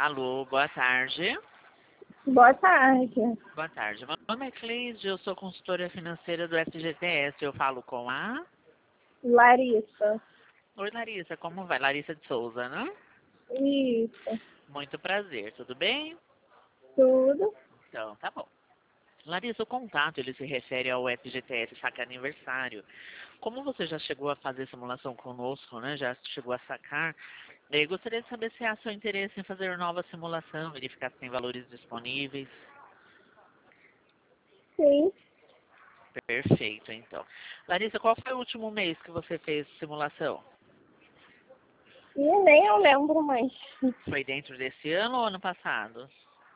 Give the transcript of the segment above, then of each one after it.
Alô, boa tarde. Boa tarde. Boa tarde. Meu nome é Cleide, eu sou consultora financeira do FGTS. Eu falo com a... Larissa. Oi, Larissa, como vai? Larissa de Souza, né? Isso. Muito prazer, tudo bem? Tudo? Então, tá bom. Larissa, o contato, ele se refere ao FGTS Saque Aniversário. Como você já chegou a fazer simulação conosco, né? Já chegou a sacar, eu gostaria de saber se há seu interesse em fazer nova simulação, verificar se tem valores disponíveis. Sim. Perfeito, então. Larissa, qual foi o último mês que você fez simulação? E nem eu lembro mais. Foi dentro desse ano ou ano passado?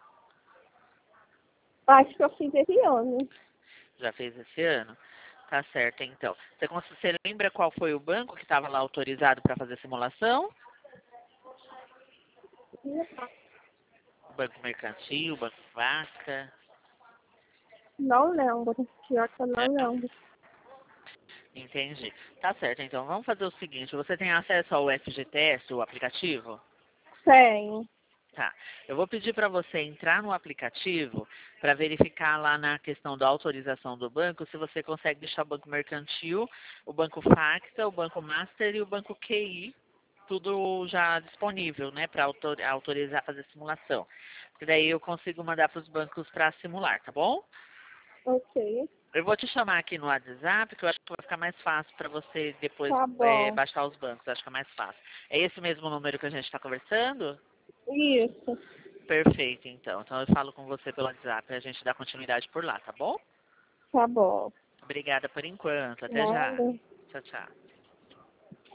Acho que eu fiz esse ano. Já fez esse ano? Tá certo, então. Você lembra qual foi o banco que estava lá autorizado para fazer simulação? Banco Mercantil, Banco Vaca? Não lembro. Pior que eu não Não? lembro. Entendi. Tá certo, então vamos fazer o seguinte. Você tem acesso ao FGTS, o aplicativo? Tenho. Tá. Eu vou pedir para você entrar no aplicativo para verificar lá na questão da autorização do banco se você consegue deixar o Banco Mercantil, o Banco Facta, o Banco Master e o Banco QI tudo já disponível, né, para autorizar fazer simulação. Porque daí eu consigo mandar para os bancos para simular, tá bom? Ok. Eu vou te chamar aqui no WhatsApp, que eu acho que vai ficar mais fácil para você depois Tá bom. baixar os bancos, acho que é mais fácil. É esse mesmo número que a gente está conversando? Isso. Perfeito, então. Então eu falo com você pelo WhatsApp e a gente dá continuidade por lá, tá bom? Tá bom. Obrigada por enquanto. Até já. Nada. Tchau, tchau.